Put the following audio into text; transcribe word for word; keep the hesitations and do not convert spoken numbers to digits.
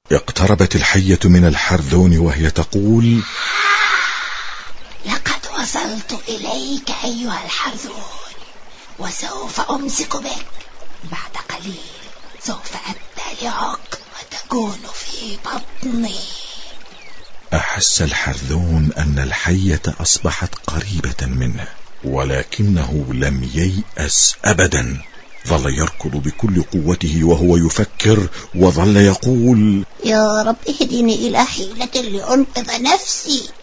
اقتربت الحية من الحرذون وهي تقول: لقد وصلت إليك أيها الحرذون، وسوف أمسك بك. بعد قليل سوف أبتلعك وتكون في بطني. أحس الحرذون أن الحية أصبحت قريبة منه، ولكنه لم ييأس أبدا. ظل يركض بكل قوته وهو يفكر، وظل يقول: يا رب اهدني إلى حيلة لأنقذ نفسي.